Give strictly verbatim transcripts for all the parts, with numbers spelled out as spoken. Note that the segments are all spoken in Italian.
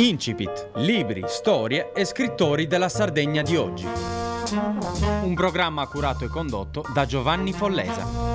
Incipit, libri, storie e scrittori della Sardegna di oggi. Un programma curato e condotto da Giovanni Follesa.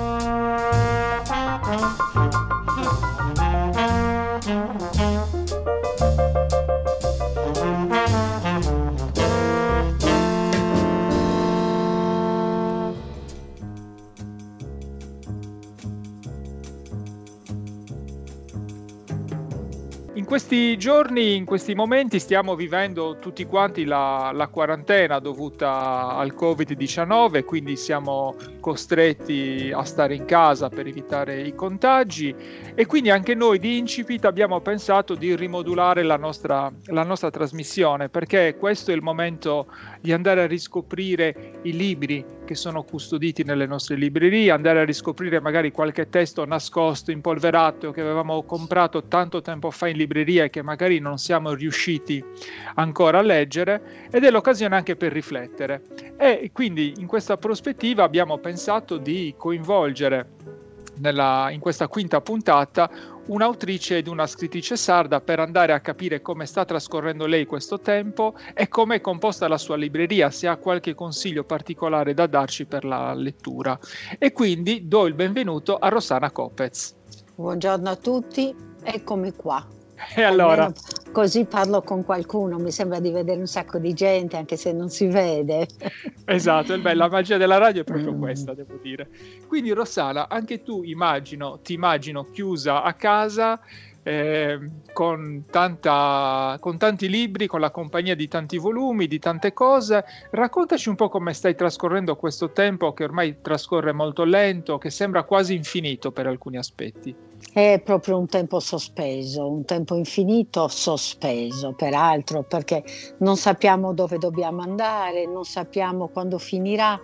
In questi giorni, in questi momenti stiamo vivendo tutti quanti la, la quarantena dovuta al covid diciannove, quindi siamo costretti a stare in casa per evitare i contagi e quindi anche noi di Incipit abbiamo pensato di rimodulare la nostra, la nostra trasmissione, perché questo è il momento di andare a riscoprire i libri che sono custoditi nelle nostre librerie, andare a riscoprire magari qualche testo nascosto, impolverato, che avevamo comprato tanto tempo fa in libreria e che magari non siamo riusciti ancora a leggere, ed è l'occasione anche per riflettere. E quindi in questa prospettiva abbiamo pensato di coinvolgere nella, in questa quinta puntata un'autrice ed una scrittrice sarda per andare a capire come sta trascorrendo lei questo tempo e come è composta la sua libreria, se ha qualche consiglio particolare da darci per la lettura. E quindi do il benvenuto a Rossana Coppez. Buongiorno a tutti, eccomi qua. E allora? Almeno così parlo con qualcuno, mi sembra di vedere un sacco di gente anche se non si vede. Esatto, il bello, la magia della radio è proprio mm. questa, devo dire. Quindi Rossana, anche tu immagino, ti immagino chiusa a casa eh, con, tanta, con tanti libri, con la compagnia di tanti volumi, di tante cose. Raccontaci un po' come stai trascorrendo questo tempo che ormai trascorre molto lento, che sembra quasi infinito per alcuni aspetti. È proprio un tempo sospeso, un tempo infinito sospeso, peraltro, perché non sappiamo dove dobbiamo andare, non sappiamo quando finirà.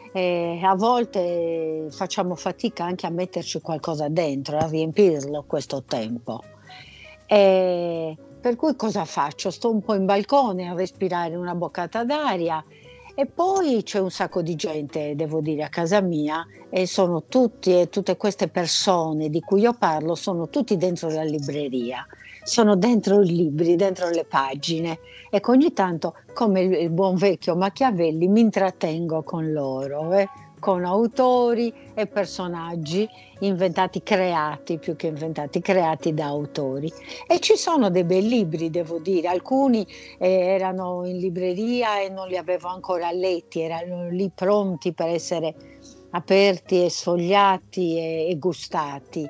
E a volte facciamo fatica anche a metterci qualcosa dentro, a riempirlo questo tempo. E per cui cosa faccio? Sto un po' in balcone a respirare una boccata d'aria. E poi c'è un sacco di gente, devo dire, a casa mia, e sono tutti e tutte queste persone di cui io parlo sono tutti dentro la libreria, sono dentro i libri, dentro le pagine. Ecco, ogni tanto, come il, il buon vecchio Machiavelli, mi intrattengo con loro, eh, con autori e personaggi inventati, creati, più che inventati, creati da autori. E ci sono dei bei libri, devo dire, alcuni eh, erano in libreria e non li avevo ancora letti, erano lì pronti per essere aperti e sfogliati e, e gustati.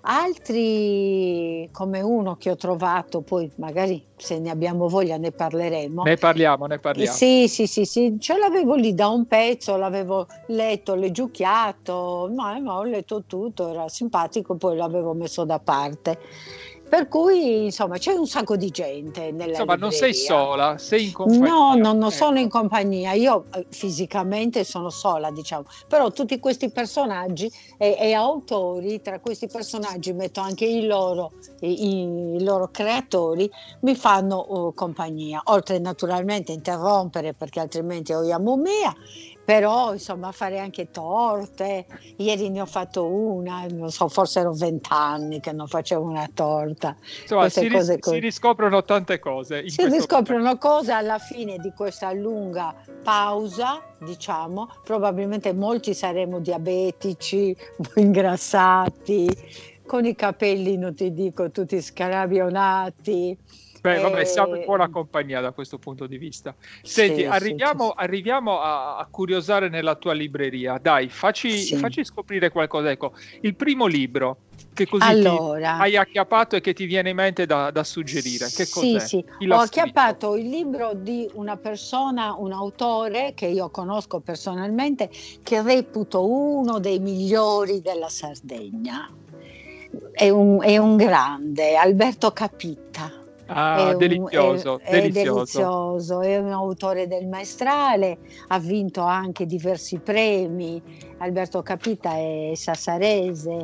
Altri, come uno che ho trovato, poi magari se ne abbiamo voglia ne parleremo. Ne parliamo, ne parliamo. Sì, sì, sì, sì, ce l'avevo lì da un pezzo, l'avevo letto, leggiucchiato, ma no, ho letto tutto, era simpatico, poi l'avevo messo da parte. Per cui, insomma, c'è un sacco di gente nella Insomma, libreria. non sei sola, sei in compagnia. No, no, non ecco. sono in compagnia. Io eh, fisicamente sono sola, diciamo. Però tutti questi personaggi e, e autori, tra questi personaggi metto anche i loro, i, i loro creatori, mi fanno uh, compagnia. Oltre naturalmente a interrompere, perché altrimenti ho mia. Però insomma fare anche torte, ieri ne ho fatto una, non so, forse ero vent'anni che non facevo una torta. Insomma, si, ris- si riscoprono tante cose. In si riscoprono momento. Cose alla fine di questa lunga pausa, diciamo, probabilmente molti saremo diabetici, ingrassati, con i capelli, non ti dico, tutti scarabionati. Beh, vabbè, siamo in buona compagnia da questo punto di vista. Senti, sì, arriviamo, sì, arriviamo a, a curiosare nella tua libreria. Dai, facci, sì. facci scoprire qualcosa. Ecco, il primo libro che così allora, ti hai acchiappato e che ti viene in mente da, da suggerire. Che sì, cos'è? Sì, ho acchiappato il libro di una persona, un autore che io conosco personalmente, che reputo uno dei migliori della Sardegna. È un, è un grande, Alberto Capitta. Ah, è un, delizioso, è, delizioso. È delizioso, è un autore del Maestrale, ha vinto anche diversi premi. Alberto Capitta è sassarese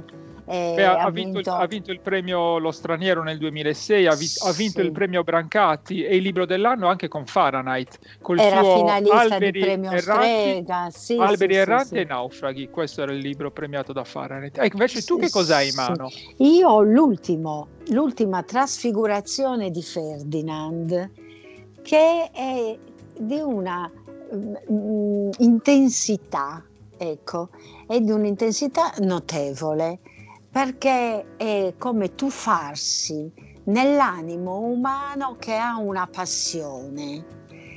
Eh, Beh, ha, ha, vinto, vinto... ha vinto il premio Lo Straniero nel duemilasei, ha, vi, ha vinto sì. il premio Brancati e il libro dell'anno anche con Fahrenheit, col Era suo finalista di Alberi premio Erranti, Strega, sì, sì, Alberi sì, Erranti sì. e Naufraghi. Questo era il libro premiato da Fahrenheit. E invece tu Sì, che cosa hai in sì. mano? Io ho l'ultimo, l'ultima trasfigurazione di Ferdinand, che è di una mm, intensità, ecco, è di un'intensità notevole, perché è come tuffarsi nell'animo umano che ha una passione.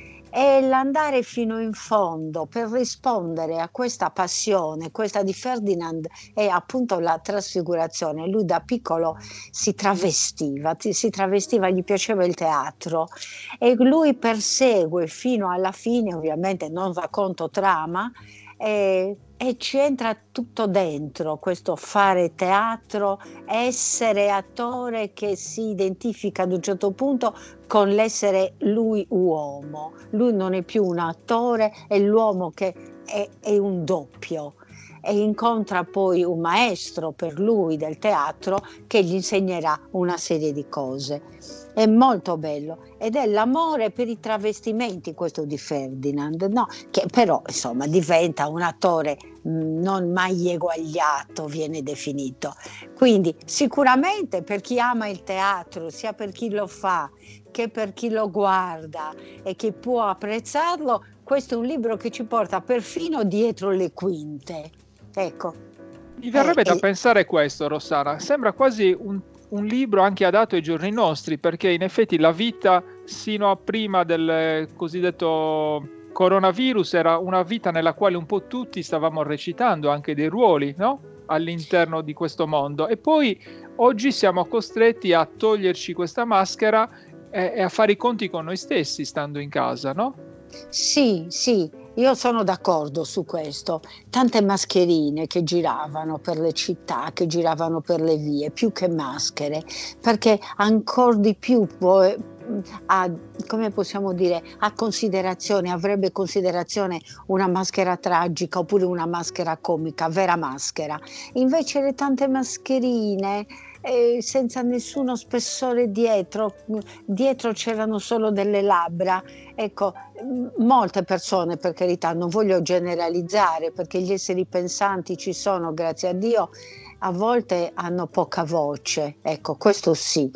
E l'andare fino in fondo per rispondere a questa passione, questa di Ferdinand è appunto la trasfigurazione. Lui da piccolo si travestiva, si travestiva, gli piaceva il teatro e lui persegue fino alla fine, ovviamente non racconto trama, e, e ci entra tutto dentro questo fare teatro, essere attore che si identifica ad un certo punto con l'essere lui uomo. Lui non è più un attore, è l'uomo che è, è un doppio, e incontra poi un maestro per lui del teatro che gli insegnerà una serie di cose. È molto bello ed è l'amore per i travestimenti, questo di Ferdinand, no? Che però insomma diventa un attore mh, non mai eguagliato, viene definito. Quindi sicuramente per chi ama il teatro, sia per chi lo fa che per chi lo guarda e chi può apprezzarlo, questo è un libro che ci porta perfino dietro le quinte. Ecco. Mi verrebbe eh, da eh, pensare questo, Rossana, sembra quasi un, un libro anche adatto ai giorni nostri, perché in effetti la vita sino a prima del cosiddetto coronavirus era una vita nella quale un po' tutti stavamo recitando anche dei ruoli, no? All'interno di questo mondo, e poi oggi siamo costretti a toglierci questa maschera e, e a fare i conti con noi stessi stando in casa, no? Sì, sì, io sono d'accordo su questo. Tante mascherine che giravano per le città, che giravano per le vie, più che maschere, perché ancora di più può, a, come possiamo dire, a considerazione, avrebbe considerazione una maschera tragica oppure una maschera comica, vera maschera. Invece le tante mascherine eh, senza nessuno spessore dietro, dietro c'erano solo delle labbra. Ecco, molte persone, per carità, non voglio generalizzare perché gli esseri pensanti ci sono, grazie a Dio, a volte hanno poca voce, ecco, questo sì.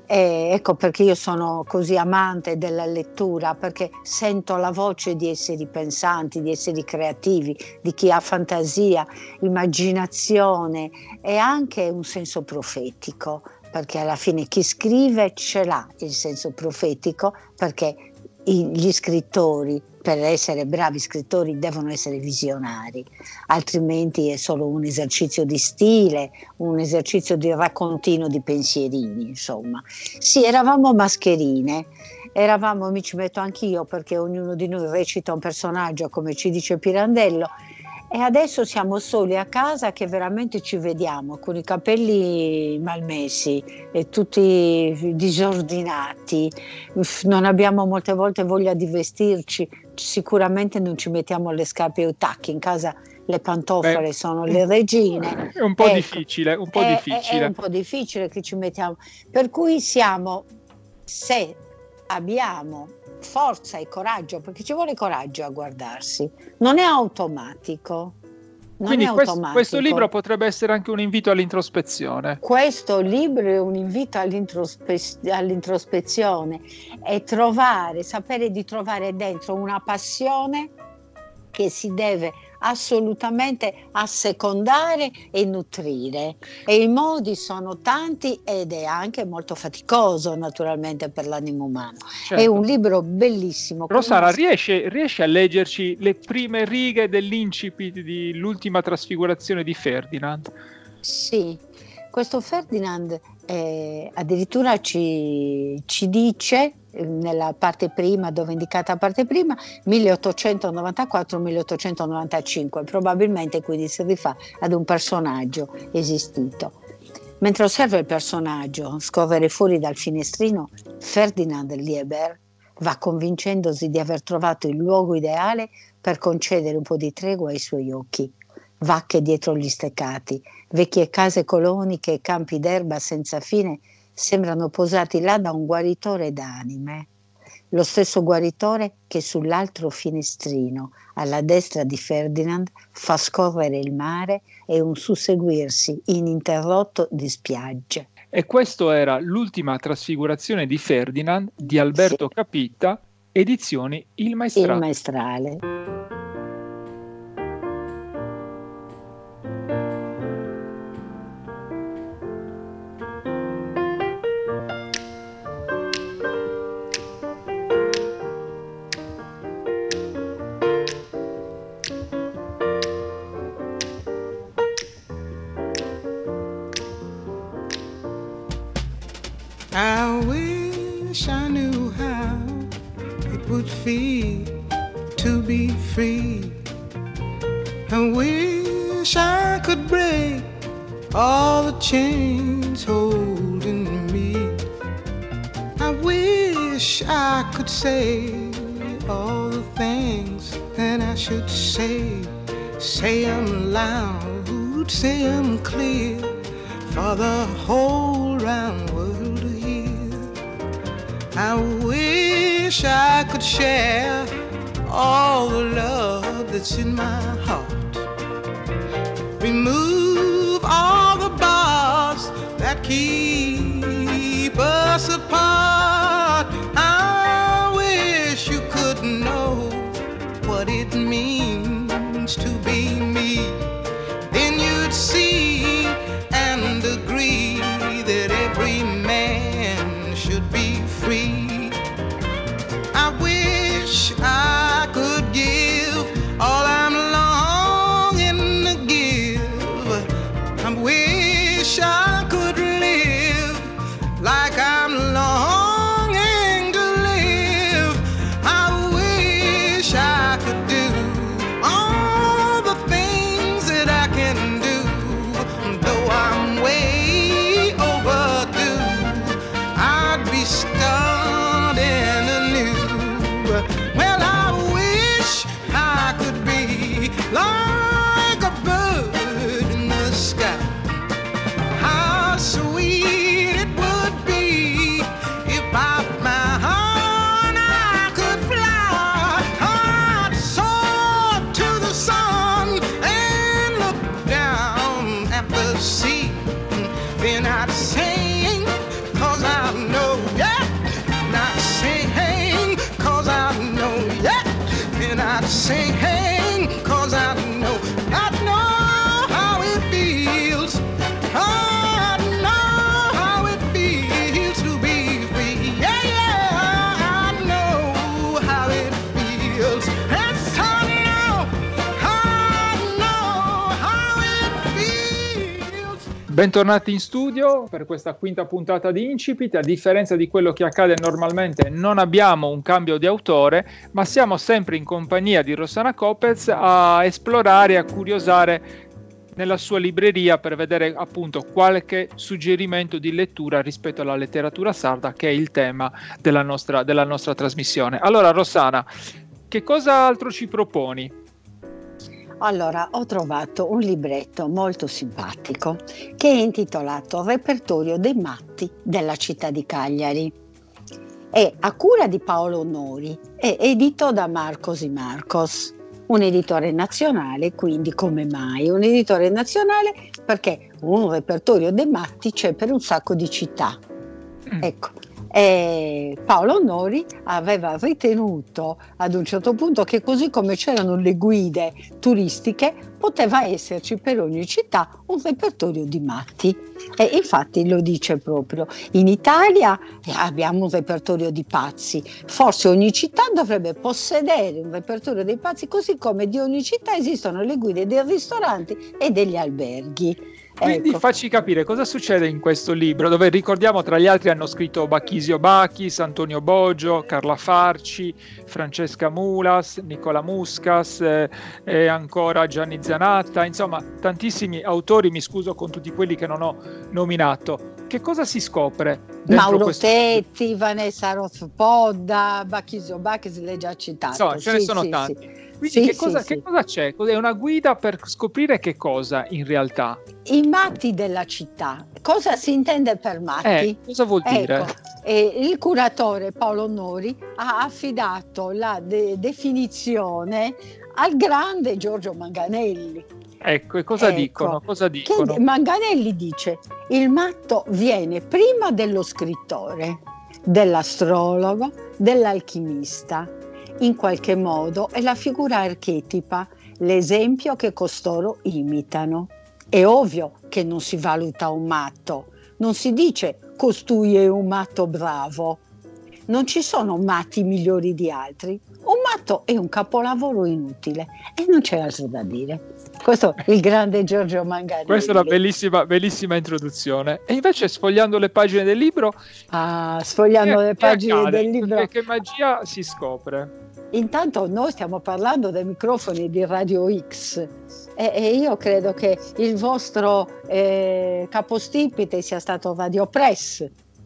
E ecco perché io sono così amante della lettura, perché sento la voce di esseri pensanti, di esseri creativi, di chi ha fantasia, immaginazione e anche un senso profetico, perché alla fine chi scrive ce l'ha il senso profetico, perché gli scrittori, per essere bravi scrittori, devono essere visionari, altrimenti è solo un esercizio di stile, un esercizio di raccontino di pensierini, insomma. Sì, eravamo mascherine, eravamo, mi ci metto anch'io perché ognuno di noi recita un personaggio, come ci dice Pirandello, e adesso siamo soli a casa che veramente ci vediamo con i capelli malmessi e tutti disordinati, non abbiamo molte volte voglia di vestirci, sicuramente non ci mettiamo le scarpe e i tacchi, in casa le pantofole Beh, sono le regine. È un po' Ecco, difficile, un po' è, difficile. È, è un po' difficile che ci mettiamo, per cui siamo, se abbiamo forza e coraggio, perché ci vuole coraggio a guardarsi, non è automatico. Non Quindi è questo, automatico. questo libro potrebbe essere anche un invito all'introspezione. Questo libro è un invito all'introspe- all'introspezione e trovare, sapere di trovare dentro una passione che si deve assolutamente assecondare e nutrire, e i modi sono tanti ed è anche molto faticoso naturalmente per l'animo umano. Certo. È un libro bellissimo. Rossana, una... riesce, riesce a leggerci le prime righe dell'incipit di L'ultima trasfigurazione di Ferdinand? Sì, questo Ferdinand eh, addirittura ci, ci dice nella parte prima, dove è indicata la parte prima, milleottocentonovantaquattro milleottocentonovantacinque, probabilmente quindi si rifà ad un personaggio esistito. Mentre osserva il personaggio scorrere fuori dal finestrino, Ferdinand Lieber va convincendosi di aver trovato il luogo ideale per concedere un po' di tregua ai suoi occhi. vacche dietro gli steccati, vecchie case coloniche e campi d'erba senza fine sembrano posati là da un guaritore d'anime. Lo stesso guaritore che sull'altro finestrino, alla destra di Ferdinand, fa scorrere il mare e un susseguirsi ininterrotto di spiagge. E questo era L'ultima trasfigurazione di Ferdinand di Alberto sì. Capitta, edizioni Il Maestrale. Il Maestrale. I wish I knew how it would feel to be free. I wish I could break all the chains holding me. I wish I could say all the things that I should say. Say them loud, say them clear, for the whole round world to hear. I wish I could share all the love that's in my heart. Remove all the bars that keep us apart. I wish you could know what it means to be me. Then you'd see and agree that every man should be free. I wish I could give all I'm longing to give. I wish I could live like I'm longing to live. I wish I could do all the things that I can do, though I'm way overdue. I'd be starting anew. Well, I wish I could be like a bird in the sky. How sweet it would be if by my heart I could fly. I'd soar to the sun and look down at the sea. Then I'd sing, cause I know, yeah. And I'd sing, cause I know, yeah. And I'd sing, cause I know, I know how it feels. I know how it feels to be free. Yeah, yeah, I know how it feels. Yes, I know, I know how it feels. Bentornati in studio per questa quinta puntata di Incipit. A differenza di quello che accade normalmente, non abbiamo un cambio di autore, ma siamo sempre in compagnia di Rossana Coppez a esplorare e a curiosare nella sua libreria per vedere appunto qualche suggerimento di lettura rispetto alla letteratura sarda, che è il tema della nostra, della nostra trasmissione. Allora, Rossana, che cosa altro ci proponi? Allora, ho trovato un libretto molto simpatico che è intitolato Repertorio dei matti della città di Cagliari. È a cura di Paolo Onori, è edito da Marcos y Marcos, un editore nazionale, quindi come mai? Un editore nazionale perché un repertorio dei matti c'è per un sacco di città. Mm. Ecco. E Paolo Onori aveva ritenuto ad un certo punto che così come c'erano le guide turistiche poteva esserci per ogni città un repertorio di matti, e infatti lo dice proprio. In Italia abbiamo un repertorio di pazzi, forse ogni città dovrebbe possedere un repertorio dei pazzi, così come di ogni città esistono le guide dei ristoranti e degli alberghi. Quindi ecco, facci capire cosa succede in questo libro, dove ricordiamo tra gli altri hanno scritto Bacchisio Bachis, Antonio Boggio, Carla Farci, Francesca Mulas, Nicola Muscas eh, e ancora Gianni Zanatta, insomma tantissimi autori, mi scuso con tutti quelli che non ho nominato. che cosa si scopre? Mauro questo... Tetti, Vanessa Rothspodda, Bachisio Bacchis, l'hai già citato. So, ce sì, ne sono sì, tanti. Sì. Quindi Sì, che, cosa, sì, che sì. cosa c'è? È una guida per scoprire che cosa in realtà? I matti della città. Cosa si intende per matti? Eh, cosa vuol dire? Ecco, eh, il curatore Paolo Nori ha affidato la de- definizione al grande Giorgio Manganelli. Ecco, e cosa Ecco, dicono? Cosa dicono? Che Manganelli dice: il matto viene prima dello scrittore, dell'astrologo, dell'alchimista. In qualche modo è la figura archetipa, l'esempio che costoro imitano. È ovvio che non si valuta un matto, non si dice costui è un matto bravo. Non ci sono matti migliori di altri. Un matto è un capolavoro inutile e non c'è altro da dire. Questo è il grande Giorgio Manganelli. Questa è una bellissima, bellissima introduzione. E invece, sfogliando le pagine del libro, ah, sfogliando che, le pagine accade? del libro, Che, che magia si scopre? Intanto noi stiamo parlando dei microfoni di Radio X e, e io credo che il vostro eh, capostipite sia stato Radio Press.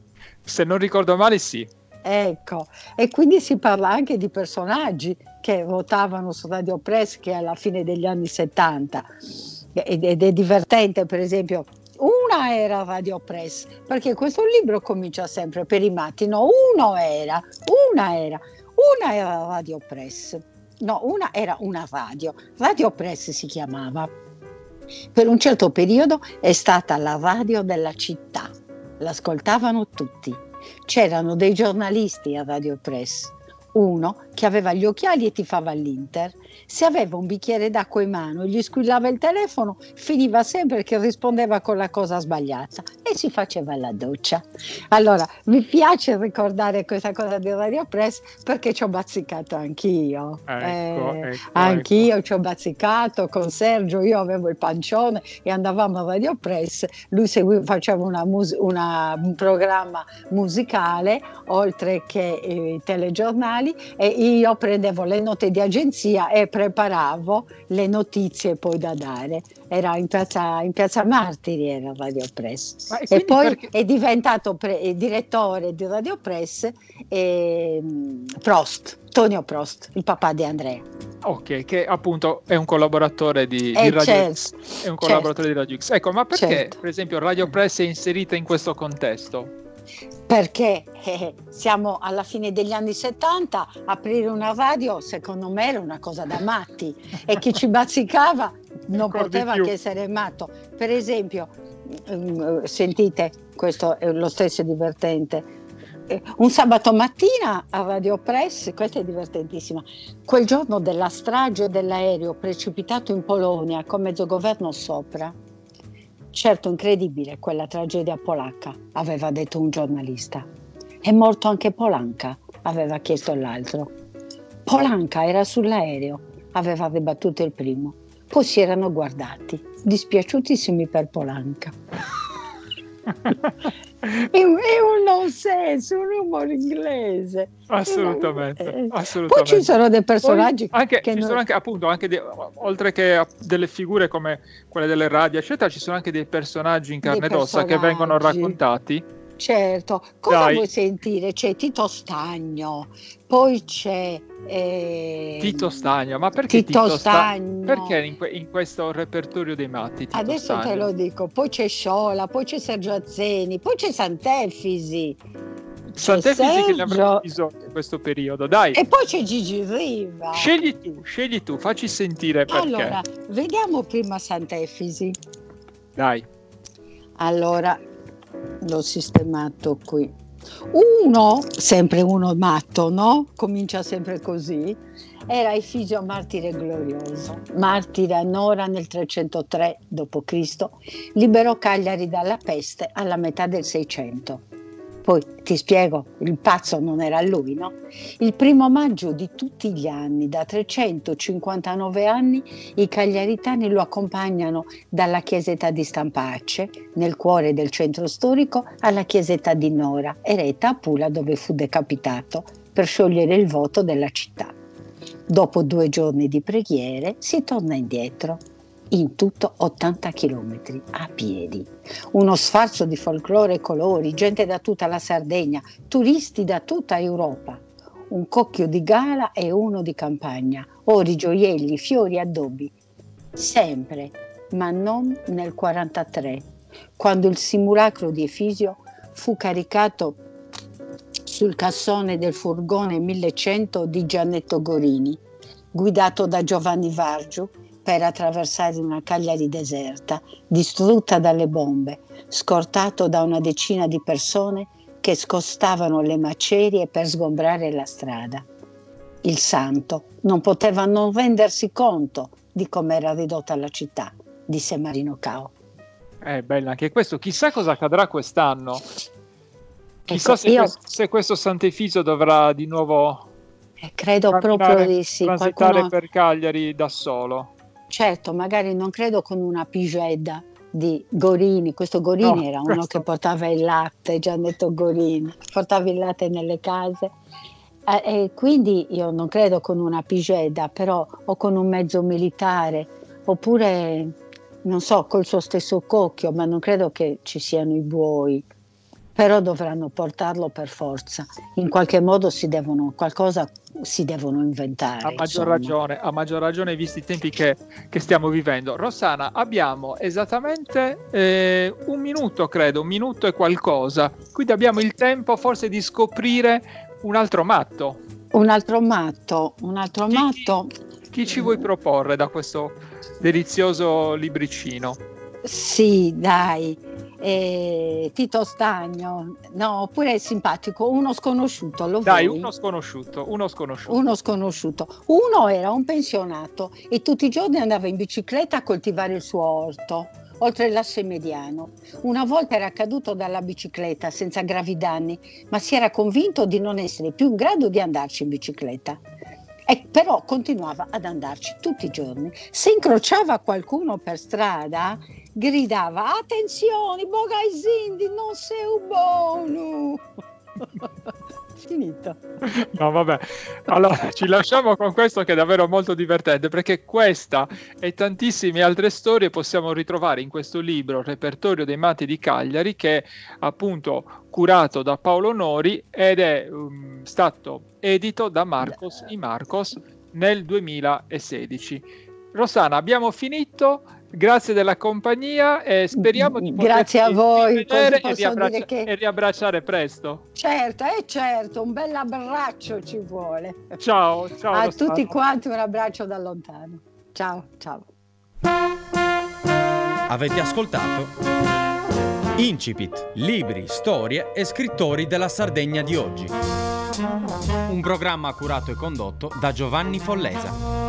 Se non ricordo male, sì. Ecco, e quindi si parla anche di personaggi che votavano su Radio Press che alla fine degli anni settanta, ed, ed è divertente. Per esempio, una era Radio Press, perché questo libro comincia sempre per i matti, no, uno era, una era, una era Radio Press, no, una era una radio, Radio Press si chiamava. Per un certo periodo è stata la radio della città, l'ascoltavano tutti. C'erano dei giornalisti a Radio Press, uno che aveva gli occhiali e tifava all'Inter. Se aveva un bicchiere d'acqua in mano e gli squillava il telefono, finiva sempre che rispondeva con la cosa sbagliata e si faceva la doccia. Allora, mi piace ricordare questa cosa di Radio Press perché ci ho bazzicato anch'io. Ecco, eh, ecco, anch'io ecco. ci ho bazzicato con Sergio, io avevo il pancione e andavamo a Radio Press, lui seguiva, faceva una mus- una, un programma musicale oltre che i telegiornali e io prendevo le note di agenzia e preparavo le notizie poi da dare. Era in piazza, in piazza Martiri, era Radio Press. Ma e E poi perché... è diventato pre- è direttore di Radio Press e, Prost, Tonio Prost, il papà di Andrea. Ok, che appunto è un collaboratore di, Eh, di Radio certo, X. È un collaboratore certo. di Radio X. Ecco, ma perché Certo. per esempio Radio Press è inserita in questo contesto? Perché eh, siamo alla fine degli anni settanta, aprire una radio secondo me era una cosa da matti e chi ci bazzicava non Ancora di poteva più. che essere matto. Per esempio, mm, sentite, questo è lo stesso divertente, eh, un sabato mattina a Radio Press, questa è divertentissima, quel giorno della strage dell'aereo precipitato in Polonia con mezzogoverno sopra. Certo, incredibile quella tragedia polacca, aveva detto un giornalista. È morto anche Polanca, aveva chiesto l'altro. Polanca era sull'aereo, aveva ribattuto il primo. Poi si erano guardati, dispiaciutissimi per Polanca. È un, è un nonsense, un humor inglese. Assolutamente, Eh, assolutamente. Poi ci sono dei personaggi Poi anche, che ci non... sono anche appunto anche de, oltre che a, delle figure come quelle delle radio eccetera, ci sono anche dei personaggi in carne ed ossa che vengono raccontati. Certo, cosa Dai. vuoi sentire? C'è Tito Stagno, poi c'è eh, Tito Stagno, ma perché Tito Tito Sta- Stagno. Perché in, que- in questo repertorio dei matti Tito Adesso Stagno? te lo dico, poi c'è Sciola, poi c'è Sergio Azzeni, poi c'è Sant'Efisi. Sant'Efisi che ne avrà Sergio. bisogno in questo periodo, dai. E poi c'è Gigi Riva. Scegli tu, scegli tu, facci sentire perché. Allora, vediamo prima Sant'Efisi. Dai. Allora, l'ho sistemato qui. Uno, sempre uno matto, no? Comincia sempre così. Era Efisio martire glorioso, martire a Nora nel trecentotre dopo Cristo, liberò Cagliari dalla peste alla metà del Seicento. Poi ti spiego, il pazzo non era lui, no? Il primo maggio di tutti gli anni, da trecentocinquantanove anni, i cagliaritani lo accompagnano dalla chiesetta di Stampacce, nel cuore del centro storico, alla chiesetta di Nora, eretta a Pula dove fu decapitato, per sciogliere il voto della città. Dopo due giorni di preghiere si torna indietro. in tutto ottanta chilometri a piedi. Uno sfarzo di folklore e colori, gente da tutta la Sardegna, turisti da tutta Europa. Un cocchio di gala e uno di campagna, ori, gioielli, fiori, addobbi. Sempre, ma non nel quarantatré, quando il simulacro di Efisio fu caricato sul cassone del furgone millecento di Giannetto Gorini, guidato da Giovanni Vargiu, per attraversare una Cagliari deserta, distrutta dalle bombe, scortato da una decina di persone che scostavano le macerie per sgombrare la strada. Il santo non poteva non rendersi conto di com'era ridotta la città, disse Marino Cao. È bella anche questo. Chissà cosa accadrà quest'anno. Chissà Ecco, se, io, questo, se questo Sant'Efisio dovrà di nuovo eh, credo proprio di sì. transitare Qualcuno... per Cagliari da solo. Certo, magari non credo con una pigedda di Gorini. Questo Gorini No, era uno questo... che portava il latte, Giannetto Gorini, portava il latte nelle case. Eh, e quindi io non credo con una pigedda, però o con un mezzo militare, oppure, non so, col suo stesso cocchio, ma non credo che ci siano i buoi. Però dovranno portarlo per forza. In qualche modo si devono, qualcosa si devono inventare. A maggior insomma. ragione, a maggior ragione visti i tempi che, che stiamo vivendo. Rossana, abbiamo esattamente eh, un minuto, credo, un minuto e qualcosa. Quindi abbiamo il tempo forse di scoprire un altro matto. Un altro matto, un altro Chi, matto. Chi, chi ci vuoi proporre da questo delizioso libricino? Sì, dai. Eh, Tito Stagno, no, oppure è simpatico, uno sconosciuto, lo Dai, vuoi? uno sconosciuto, uno sconosciuto. Uno sconosciuto. Uno era un pensionato e tutti i giorni andava in bicicletta a coltivare il suo orto, oltre l'asse mediano. Una volta era caduto dalla bicicletta senza gravi danni, ma si era convinto di non essere più in grado di andarci in bicicletta. E però continuava ad andarci tutti i giorni. Se incrociava qualcuno per strada, gridava: attenzione, bogaisindi, non sei buono. Finito. No, vabbè, allora ci lasciamo con questo che è davvero molto divertente, perché questa e tantissime altre storie possiamo ritrovare in questo libro Repertorio dei matti di Cagliari, che è appunto curato da Paolo Nori ed è um, stato edito da Marcos i Marcos nel duemilasedici. Rossana, abbiamo finito. Grazie della compagnia e speriamo di Grazie a voi, vedere e, posso riabbraccia- dire che... e riabbracciare presto. Certo, è certo, un bel abbraccio ci vuole. Ciao, ciao A Rossana. tutti quanti un abbraccio da lontano. Ciao, ciao. Avete ascoltato Incipit, libri, storie e scrittori della Sardegna di oggi. Un programma curato e condotto da Giovanni Follesa.